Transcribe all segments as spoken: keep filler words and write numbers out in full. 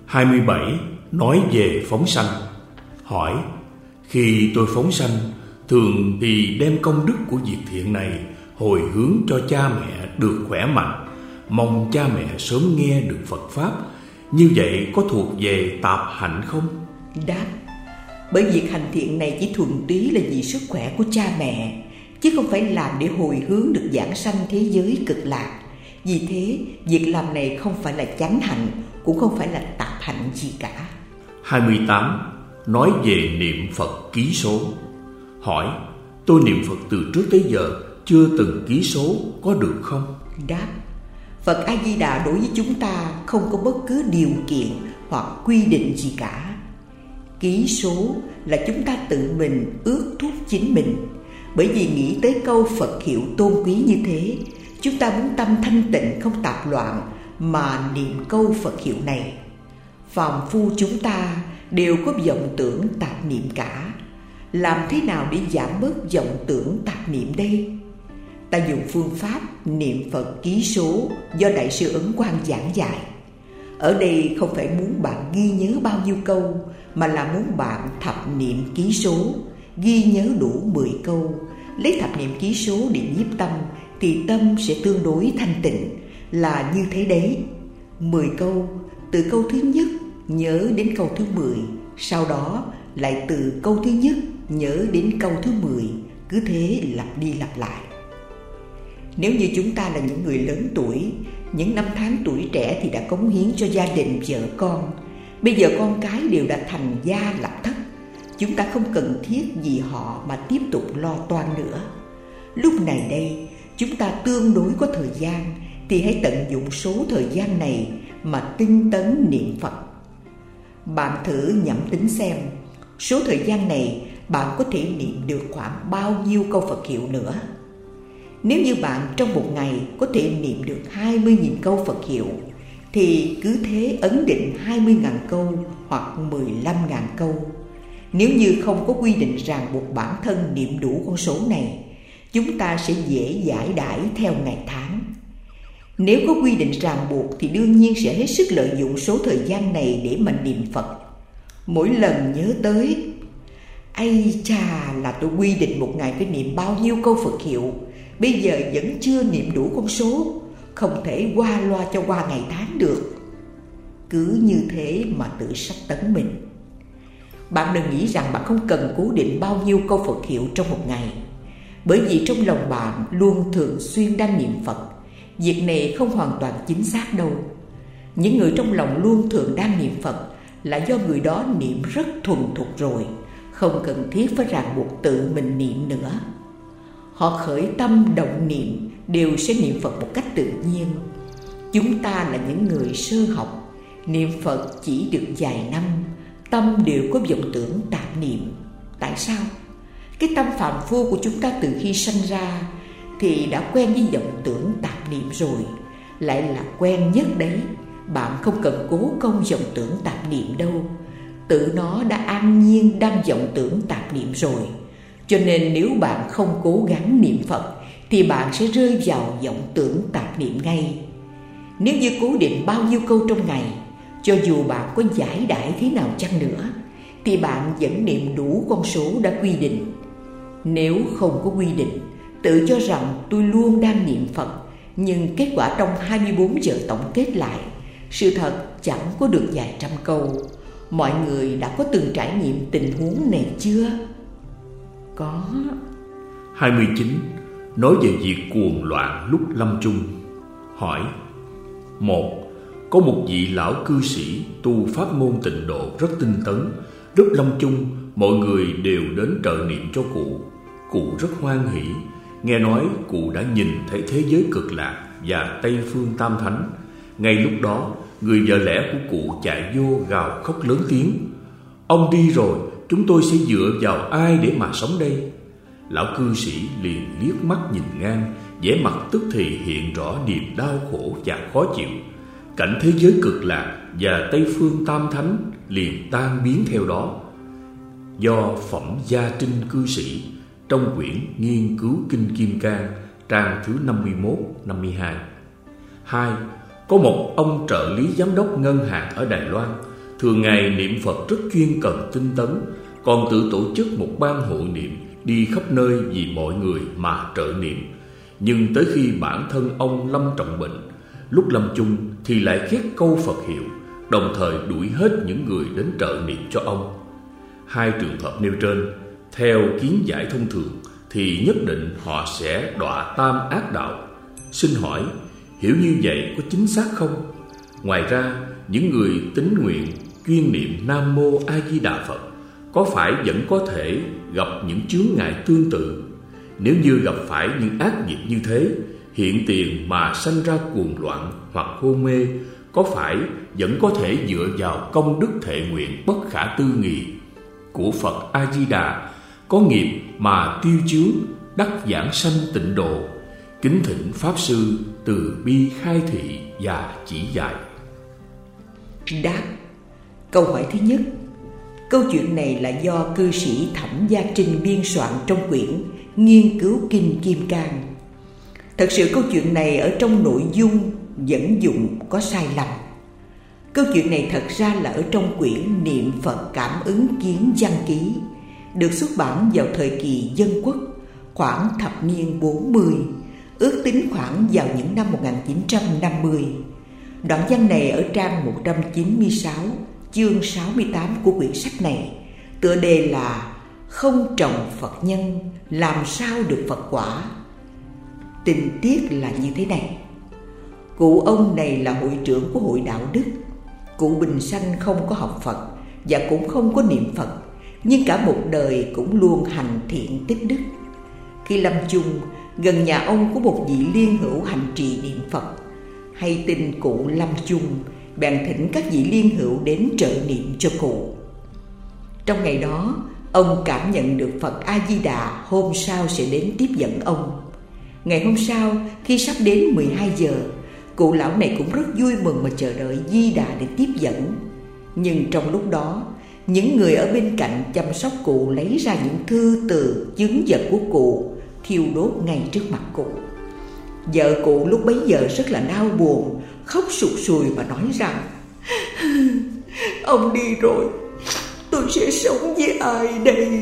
hai mươi bảy. Nói về phóng sanh. Hỏi: khi tôi phóng sanh, thường thì đem công đức của việc thiện này hồi hướng cho cha mẹ được khỏe mạnh, mong cha mẹ sớm nghe được Phật Pháp. Như vậy có thuộc về tạp hạnh không? Đáp: bởi việc hành thiện này chỉ thuần túy là vì sức khỏe của cha mẹ, chứ không phải làm để hồi hướng được giảng sanh thế giới cực lạc. Vì thế, việc làm này không phải là chánh hạnh, cũng không phải là tạp hạnh gì cả. hai mươi tám. Nói về niệm Phật ký số. Hỏi: tôi niệm Phật từ trước tới giờ chưa từng ký số, có được không? Đáp: Phật A Di Đà đối với chúng ta không có bất cứ điều kiện hoặc quy định gì cả. Ký số là chúng ta tự mình ước thúc chính mình. Bởi vì nghĩ tới câu Phật hiệu tôn quý như thế, chúng ta muốn tâm thanh tịnh không tạp loạn mà niệm câu Phật hiệu này. Phàm phu chúng ta đều có vọng tưởng tạp niệm cả. Làm thế nào để giảm bớt vọng tưởng tạp niệm đây? Ta dùng phương pháp niệm Phật ký số do Đại sư Ấn Quang giảng dạy. Ở đây không phải muốn bạn ghi nhớ bao nhiêu câu, mà là muốn bạn thập niệm ký số, ghi nhớ đủ mười câu. Lấy thập niệm ký số để nhiếp tâm, thì tâm sẽ tương đối thanh tịnh. Là như thế đấy. Mười câu, từ câu thứ nhất nhớ đến câu thứ mười, sau đó lại từ câu thứ nhất nhớ đến câu thứ mười, cứ thế lặp đi lặp lại. Nếu như chúng ta là những người lớn tuổi, những năm tháng tuổi trẻ thì đã cống hiến cho gia đình, vợ con, bây giờ con cái đều đã thành gia lập thất, chúng ta không cần thiết vì họ mà tiếp tục lo toan nữa. Lúc này đây, chúng ta tương đối có thời gian, thì hãy tận dụng số thời gian này mà tinh tấn niệm Phật. Bạn thử nhẩm tính xem, số thời gian này bạn có thể niệm được khoảng bao nhiêu câu Phật hiệu nữa. Nếu như bạn trong một ngày có thể niệm được hai mươi nghìn câu Phật hiệu, thì cứ thế ấn định hai mươi nghìn câu hoặc mười lăm nghìn câu. Nếu như không có quy định ràng buộc bản thân niệm đủ con số này, chúng ta sẽ dễ giải đãi theo ngày tháng. Nếu có quy định ràng buộc thì đương nhiên sẽ hết sức lợi dụng số thời gian này để mà niệm Phật. Mỗi lần nhớ tới, ây chà, là tôi quy định một ngày phải niệm bao nhiêu câu Phật hiệu, bây giờ vẫn chưa niệm đủ con số, không thể qua loa cho qua ngày tháng được. Cứ như thế mà tự sách tấn mình. Bạn đừng nghĩ rằng bạn không cần cố định bao nhiêu câu Phật hiệu trong một ngày, bởi vì trong lòng bạn luôn thường xuyên đang niệm Phật. Việc này không hoàn toàn chính xác đâu. Những người trong lòng luôn thường đang niệm Phật là do người đó niệm rất thuần thục rồi, không cần thiết phải ràng buộc tự mình niệm nữa. Họ khởi tâm động niệm đều sẽ niệm Phật một cách tự nhiên. Chúng ta là những người sơ học, niệm Phật chỉ được vài năm, tâm đều có vọng tưởng tạp niệm. Tại sao? Cái tâm phàm phu của chúng ta từ khi sanh ra thì đã quen với vọng tưởng tạp niệm rồi, lại là quen nhất đấy. Bạn không cần cố công vọng tưởng tạp niệm đâu, tự nó đã an nhiên đang vọng tưởng tạp niệm rồi. Cho nên nếu bạn không cố gắng niệm Phật thì bạn sẽ rơi vào vọng tưởng tạp niệm ngay. Nếu như cố định bao nhiêu câu trong ngày, cho dù bạn có giải đãi thế nào chăng nữa, thì bạn vẫn niệm đủ con số đã quy định. Nếu không có quy định, tự cho rằng tôi luôn đang niệm Phật, nhưng kết quả trong hai mươi bốn giờ tổng kết lại, sự thật chẳng có được vài trăm câu. Mọi người đã có từng trải nghiệm tình huống này chưa? Có. hai mươi chín. Nói về việc cuồng loạn lúc lâm chung. Hỏi: một. Có một vị lão cư sĩ tu pháp môn tịnh độ rất tinh tấn. Lúc lâm chung, mọi người đều đến trợ niệm cho cụ. Cụ rất hoan hỷ. Nghe nói cụ đã nhìn thấy thế giới cực lạc và Tây phương Tam Thánh. Ngay lúc đó, người vợ lẽ của cụ chạy vô gào khóc lớn tiếng: ông đi rồi, chúng tôi sẽ dựa vào ai để mà sống đây? Lão cư sĩ liền liếc mắt nhìn ngang, vẻ mặt tức thì hiện rõ niềm đau khổ và khó chịu. Cảnh thế giới cực lạc và Tây phương Tam Thánh liền tan biến theo đó. Do Phẩm Gia Trinh cư sĩ trong quyển Nghiên cứu Kinh Kim Cang, trang thứ năm mươi mốt năm mươi hai. Hai. Có một ông trợ lý giám đốc ngân hàng ở Đài Loan, thường ngày niệm Phật rất chuyên cần tinh tấn, còn tự tổ chức một ban hộ niệm đi khắp nơi vì mọi người mà trợ niệm. Nhưng tới khi bản thân ông lâm trọng bệnh, lúc lâm chung thì lại khét câu Phật hiệu, đồng thời đuổi hết những người đến trợ niệm cho ông. Hai trường hợp nêu trên, theo kiến giải thông thường thì nhất định họ sẽ đọa tam ác đạo. Xin hỏi, hiểu như vậy có chính xác không? Ngoài ra, những người tín nguyện chuyên niệm Nam Mô A Di Đà Phật có phải vẫn có thể gặp những chướng ngại tương tự? Nếu như gặp phải những ác nghiệp như thế, hiện tiền mà sanh ra cuồng loạn hoặc hôn mê, có phải vẫn có thể dựa vào công đức thệ nguyện bất khả tư nghị của Phật A Di Đà, có nghiệp mà tiêu chướng, đắc giảng sanh tịnh độ? Kính thỉnh Pháp Sư từ bi khai thị và chỉ dạy. Đáp. Câu hỏi thứ nhất. Câu chuyện này là do cư sĩ Thẩm Gia Trinh biên soạn trong quyển Nghiên cứu Kinh Kim Cang. Thật sự câu chuyện này ở trong nội dung dẫn dụng có sai lầm. Câu chuyện này thật ra là ở trong quyển Niệm Phật Cảm Ứng Kiến Văn Ký, được xuất bản vào thời kỳ Dân Quốc, khoảng thập niên bốn mươi, ước tính khoảng vào những năm một nghìn chín trăm năm mươi. Đoạn văn này ở trang một trăm chín mươi sáu, chương sáu mươi tám của quyển sách này, tựa đề là Không trồng Phật nhân, làm sao được Phật quả. Tình tiết là như thế này. Cụ ông này là hội trưởng của hội đạo đức. Cụ bình sanh không có học Phật và cũng không có niệm Phật, nhưng cả một đời cũng luôn hành thiện tích đức. Khi lâm chung, gần nhà ông có một vị liên hữu hành trì niệm Phật. Hay tin cụ lâm chung, bèn thỉnh các vị liên hữu đến trợ niệm cho cụ. Trong ngày đó, ông cảm nhận được Phật A Di Đà hôm sau sẽ đến tiếp dẫn ông. Ngày hôm sau, khi sắp đến mười hai giờ, cụ lão này cũng rất vui mừng mà chờ đợi Di Đà để tiếp dẫn. Nhưng trong lúc đó, những người ở bên cạnh chăm sóc cụ lấy ra những thư từ chứng vật của cụ, thiêu đốt ngay trước mặt cụ. Vợ cụ lúc bấy giờ rất là đau buồn, khóc sụt sùi và nói rằng: Ông đi rồi, tôi sẽ sống với ai đây?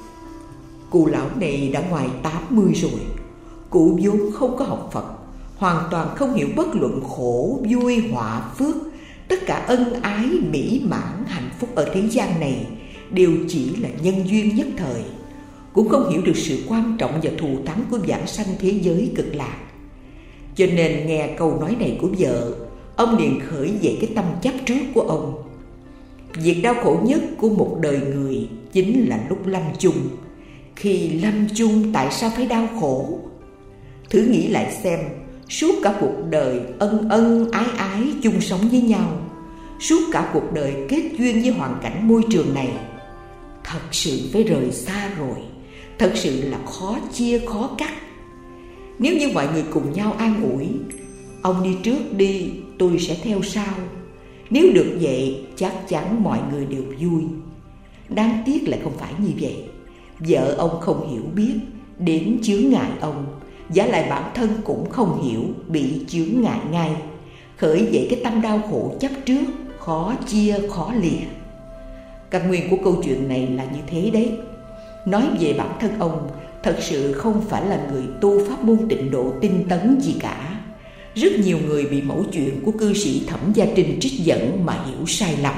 Cụ lão này đã ngoài tám mươi rồi. Cụ vốn không có học Phật, hoàn toàn không hiểu bất luận khổ, vui, họa, phước, tất cả ân ái, mỹ mãn, hạnh phúc ở thế gian này đều chỉ là nhân duyên nhất thời, cũng không hiểu được sự quan trọng và thù thắng của vãng sanh thế giới cực lạc. Cho nên nghe câu nói này của vợ, ông liền khởi dậy cái tâm chấp trước của ông. Việc đau khổ nhất của một đời người chính là lúc lâm chung. Khi lâm chung tại sao phải đau khổ? Thử nghĩ lại xem, suốt cả cuộc đời ân ân ái ái chung sống với nhau, suốt cả cuộc đời kết duyên với hoàn cảnh môi trường này, thật sự phải rời xa rồi, thật sự là khó chia khó cắt. Nếu như mọi người cùng nhau an ủi, ông đi trước đi, tôi sẽ theo sau, nếu được vậy chắc chắn mọi người đều vui. Đáng tiếc lại không phải như vậy. Vợ ông không hiểu biết, đến chướng ngại ông, giả lại bản thân cũng không hiểu, bị chướng ngại ngay, khởi dậy cái tâm đau khổ chấp trước, khó chia khó lìa. Căn nguyên của câu chuyện này là như thế đấy. Nói về bản thân ông, thật sự không phải là người tu pháp môn tịnh độ tinh tấn gì cả. Rất nhiều người bị mẫu chuyện của cư sĩ Thẩm Gia Trinh trích dẫn mà hiểu sai lầm.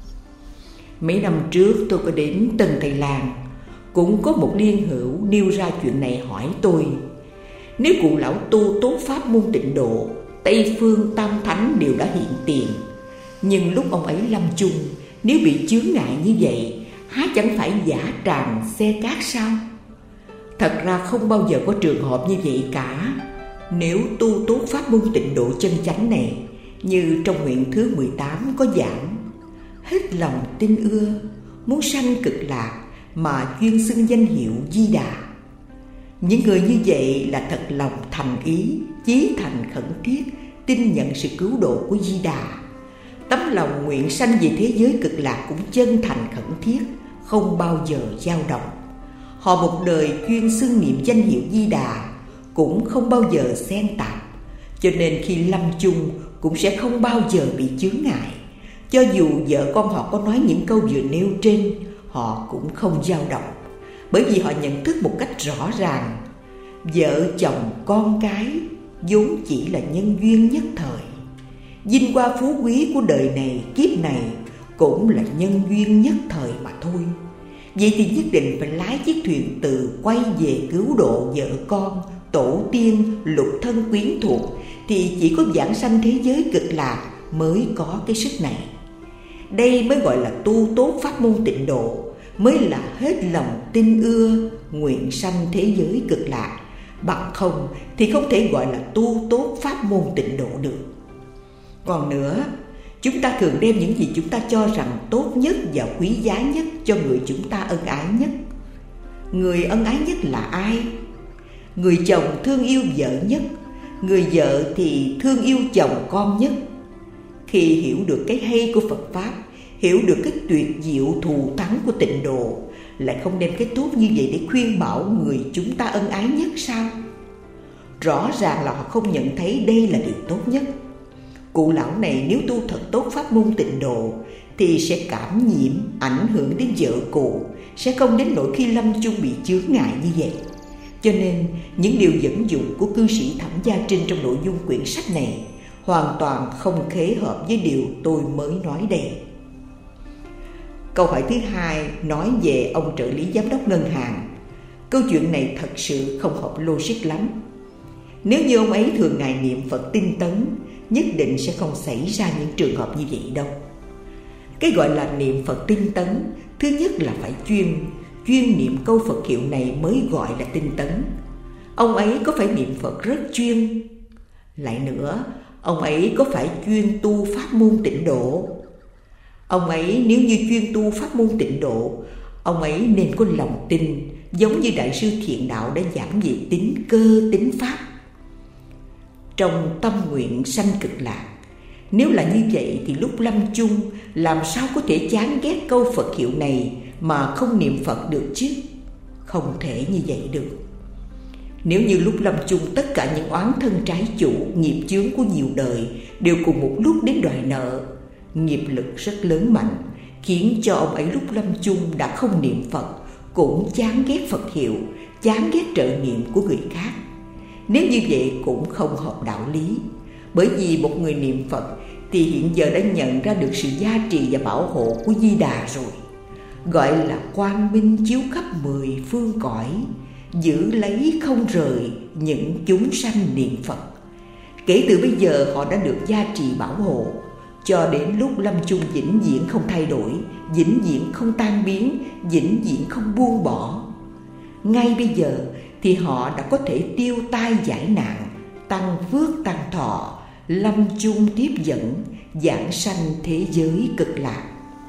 Mấy năm trước tôi có đến Tân Tây Lan, cũng có một liên hữu nêu ra chuyện này hỏi tôi: nếu cụ lão tu tốt pháp môn tịnh độ, Tây phương tam thánh đều đã hiện tiền, nhưng lúc ông ấy lâm chung, nếu bị chướng ngại như vậy, há chẳng phải giả tràng xe cát sao? Thật ra không bao giờ có trường hợp như vậy cả. Nếu tu tốt pháp môn tịnh độ chân chánh này, như trong nguyện thứ mười tám có giảng: hết lòng tin ưa, muốn sanh cực lạc mà chuyên xưng danh hiệu Di Đà. Những người như vậy là thật lòng thành ý, chí thành khẩn thiết, tin nhận sự cứu độ của Di Đà. Tấm lòng nguyện sanh về thế giới cực lạc cũng chân thành khẩn thiết, không bao giờ dao động. Họ một đời chuyên xưng niệm danh hiệu Di Đà, cũng không bao giờ xen tạp, cho nên khi lâm chung cũng sẽ không bao giờ bị chướng ngại. Cho dù vợ con họ có nói những câu vừa nêu trên, họ cũng không dao động, bởi vì họ nhận thức một cách rõ ràng, vợ chồng con cái vốn chỉ là nhân duyên nhất thời. Vinh hoa phú quý của đời này kiếp này cũng là nhân duyên nhất thời mà thôi. Vậy thì nhất định phải lái chiếc thuyền từ quay về cứu độ vợ con, tổ tiên, lục thân quyến thuộc, thì chỉ có vãng sanh thế giới cực lạc mới có cái sức này. Đây mới gọi là tu tốt pháp môn tịnh độ, mới là hết lòng tin ưa nguyện sanh thế giới cực lạc. Bằng không thì không thể gọi là tu tốt pháp môn tịnh độ được. Còn nữa, chúng ta thường đem những gì chúng ta cho rằng tốt nhất và quý giá nhất cho người chúng ta ân ái nhất. Người ân ái nhất là ai? Người chồng thương yêu vợ nhất, người vợ thì thương yêu chồng con nhất. Khi hiểu được cái hay của Phật Pháp, hiểu được cái tuyệt diệu thù thắng của tịnh độ, lại không đem cái tốt như vậy để khuyên bảo người chúng ta ân ái nhất sao? Rõ ràng là họ không nhận thấy đây là điều tốt nhất. Cụ lão này nếu tu thật tốt pháp môn tịnh độ thì sẽ cảm nhiễm, ảnh hưởng đến vợ cụ, sẽ không đến nỗi khi lâm chung bị chướng ngại như vậy. Cho nên những điều dẫn dụng của cư sĩ Thẩm Gia Trinh trong nội dung quyển sách này hoàn toàn không khế hợp với điều tôi mới nói đây. Câu hỏi thứ hai nói về ông trợ lý giám đốc ngân hàng. Câu chuyện này thật sự không hợp logic lắm. Nếu như ông ấy thường ngày niệm Phật tinh tấn, nhất định sẽ không xảy ra những trường hợp như vậy đâu. Cái gọi là niệm Phật tinh tấn, thứ nhất là phải chuyên, chuyên niệm câu Phật hiệu này mới gọi là tinh tấn. Ông ấy có phải niệm Phật rất chuyên? Lại nữa, ông ấy có phải chuyên tu pháp môn tịnh độ? Ông ấy nếu như chuyên tu pháp môn tịnh độ, ông ấy nên có lòng tin, giống như Đại sư Thiện Đạo đã giảng về tính cơ tính pháp. Trong tâm nguyện sanh cực lạc, nếu là như vậy thì lúc lâm chung làm sao có thể chán ghét câu Phật hiệu này mà không niệm Phật được chứ? Không thể như vậy được. Nếu như lúc lâm chung tất cả những oán thân trái chủ, nghiệp chướng của nhiều đời đều cùng một lúc đến đòi nợ, nghiệp lực rất lớn mạnh, khiến cho ông ấy lúc lâm chung đã không niệm Phật, cũng chán ghét Phật hiệu, chán ghét trợ niệm của người khác. Nếu như vậy cũng không hợp đạo lý. Bởi vì một người niệm Phật thì hiện giờ đã nhận ra được sự gia trì và bảo hộ của Di Đà rồi, gọi là quang minh chiếu khắp mười phương cõi, giữ lấy không rời những chúng sanh niệm Phật. Kể từ bây giờ họ đã được gia trì bảo hộ, cho đến lúc lâm chung vĩnh viễn không thay đổi, vĩnh viễn không tan biến, vĩnh viễn không buông bỏ. Ngay bây giờ thì họ đã có thể tiêu tai giải nạn, tăng phước tăng thọ, lâm chung tiếp dẫn, giảng sanh thế giới cực lạc.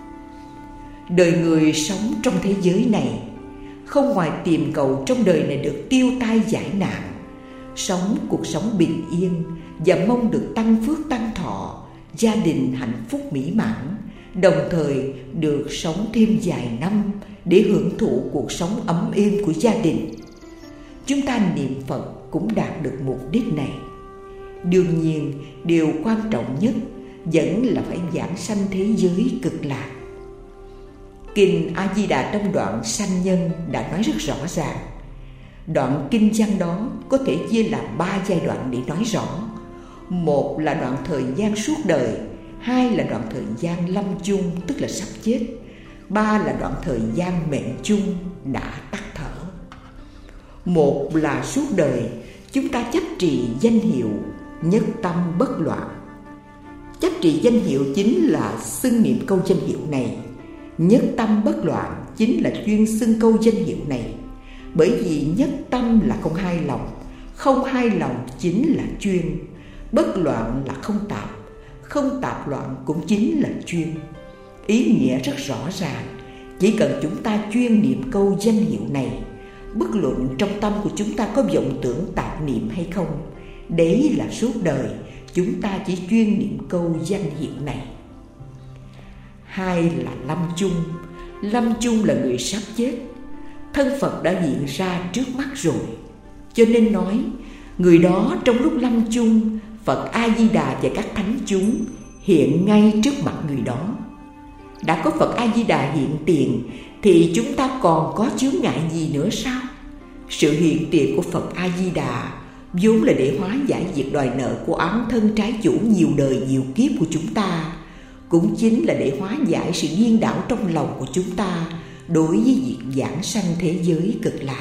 Đời người sống trong thế giới này, không ngoài tìm cầu trong đời này được tiêu tai giải nạn, sống cuộc sống bình yên và mong được tăng phước tăng thọ, gia đình hạnh phúc mỹ mãn, đồng thời được sống thêm vài năm để hưởng thụ cuộc sống ấm êm của gia đình. Chúng ta niệm Phật cũng đạt được mục đích này. Đương nhiên, điều quan trọng nhất vẫn là phải giảng sanh thế giới cực lạc. Kinh A Di Đà trong đoạn sanh nhân đã nói rất rõ ràng. Đoạn kinh văn đó có thể chia làm ba giai đoạn để nói rõ. Một là đoạn thời gian suốt đời, hai là đoạn thời gian lâm chung tức là sắp chết, ba là đoạn thời gian mệnh chung đã tắt thở. Một là suốt đời chúng ta chấp trì danh hiệu nhất tâm bất loạn. Chấp trì danh hiệu chính là xưng niệm câu danh hiệu này. Nhất tâm bất loạn chính là chuyên xưng câu danh hiệu này. Bởi vì nhất tâm là không hai lòng, không hai lòng chính là chuyên, bất loạn là không tạp, không tạp loạn cũng chính là chuyên. Ý nghĩa rất rõ ràng. Chỉ cần chúng ta chuyên niệm câu danh hiệu này, bất luận trong tâm của chúng ta có vọng tưởng tạp niệm hay không, đấy là suốt đời chúng ta chỉ chuyên niệm câu danh hiệu này. Hai là lâm chung. Lâm chung là người sắp chết, thân Phật đã hiện ra trước mắt rồi, cho nên nói người đó trong lúc lâm chung, Phật A Di Đà và các thánh chúng hiện ngay trước mặt người đó. Đã có Phật A-di-đà hiện tiền thì chúng ta còn có chướng ngại gì nữa sao? Sự hiện tiền của Phật A-di-đà vốn là để hóa giải việc đòi nợ của oán thân trái chủ nhiều đời nhiều kiếp của chúng ta, cũng chính là để hóa giải sự điên đảo trong lòng của chúng ta đối với việc giảng sanh thế giới cực lạc.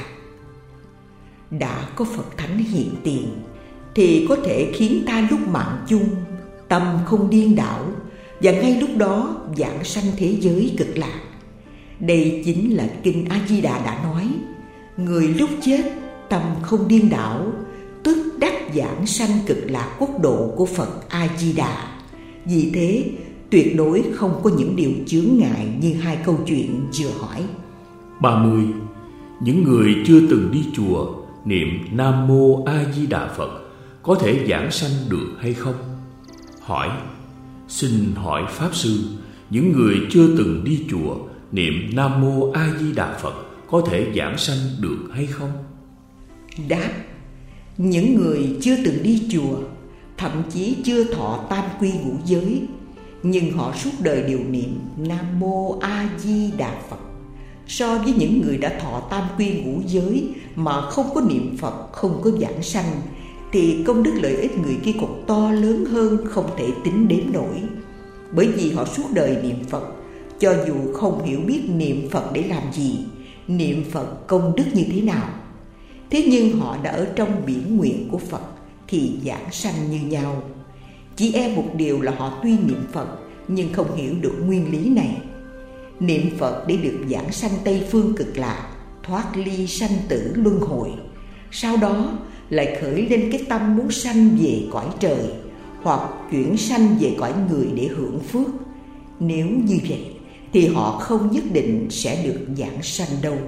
Đã có Phật Thánh hiện tiền thì có thể khiến ta lúc mạng chung tâm không điên đảo, và ngay lúc đó giảng sanh thế giới cực lạc. Đây chính là Kinh A-di-đà đã nói: người lúc chết tâm không điên đảo, tức đắc giảng sanh cực lạc quốc độ của Phật A-di-đà. Vì thế tuyệt đối không có những điều chướng ngại như hai câu chuyện vừa hỏi. ba mươi. Những người chưa từng đi chùa niệm Nam Mô A Di Đà Phật có thể giảng sanh được hay không? Hỏi: xin hỏi Pháp Sư, những người chưa từng đi chùa niệm Nam Mô A Di Đà Phật có thể giảng sanh được hay không? Đáp: những người chưa từng đi chùa, thậm chí chưa thọ tam quy ngũ giới, nhưng họ suốt đời đều niệm Nam Mô A Di Đà Phật, so với những người đã thọ tam quy ngũ giới mà không có niệm Phật, không có giảng sanh, thì công đức lợi ích người kia còn to lớn hơn không thể tính đếm nổi. Bởi vì họ suốt đời niệm Phật, cho dù không hiểu biết niệm Phật để làm gì, niệm Phật công đức như thế nào, thế nhưng họ đã ở trong biển nguyện của Phật thì giảng sanh như nhau. Chỉ e một điều là họ tuy niệm Phật nhưng không hiểu được nguyên lý này. Niệm Phật để được giảng sanh Tây Phương Cực Lạc, thoát ly sanh tử luân hồi, sau đó lại khởi lên cái tâm muốn sanh về cõi trời hoặc chuyển sanh về cõi người để hưởng phước. Nếu như vậy thì họ không nhất định sẽ được giảng sanh đâu.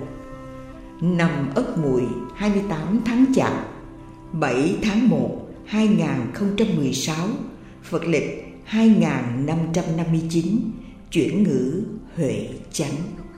Năm Ất Mùi hai mươi tám tháng Chạp, bảy tháng một hai nghìn không trăm mười sáu, Phật lịch hai nghìn năm trăm năm mươi chín, chuyển ngữ Huệ Chánh.